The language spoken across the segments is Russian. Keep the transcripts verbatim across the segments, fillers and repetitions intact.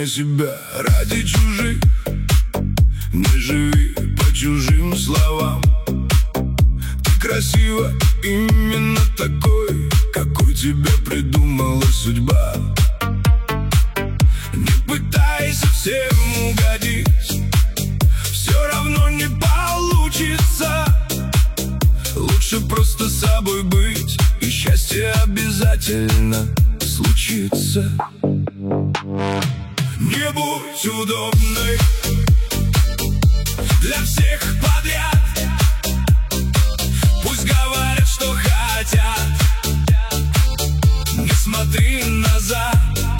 меняй себя ради чужих. Не живи по чужим словам. Ты красива именно такой, какой тебя придумала судьба. Не пытайся всем угодить, все равно не получится. Лучше просто собой быть, и счастье обязательно случится. Не будь удобной для всех подряд. Пусть говорят, что хотят, не смотри назад.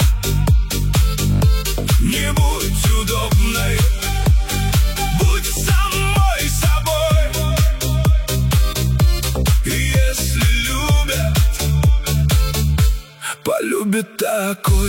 Не будь удобной, будь самой собой. И если любят, полюбят такой.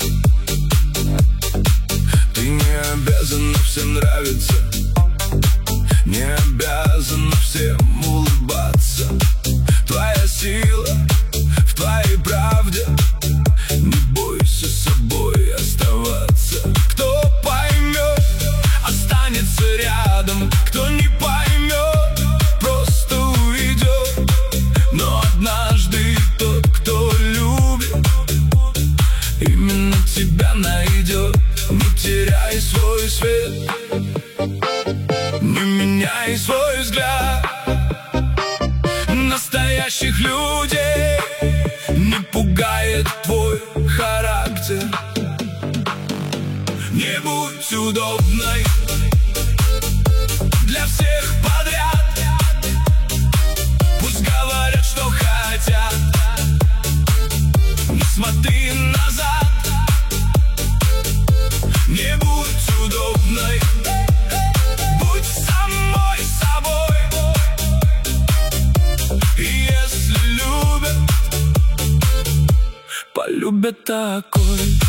Ты не обязана всем нравиться, не обязана всем улыбаться. Твоя сила в твоей правде. Не бойся собой оставаться. Кто поймет, останется рядом. Кто не поймет, просто уйдет. Но однажды тот, кто любит, именно тебя найдет. Не теряй свой свет, не меняй свой взгляд. Настоящих людей не пугает твой характер. Не будь удобной для всех подряд. Пусть говорят, что хотят, не смотри назад. Не будь удобной, будь самой собой. И если любят, полюбят такой.